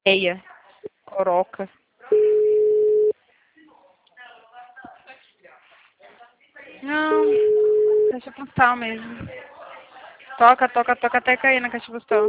Eia. Coroca. Não, caixa postal mesmo. Toca, toca, toca até cair na caixa postal.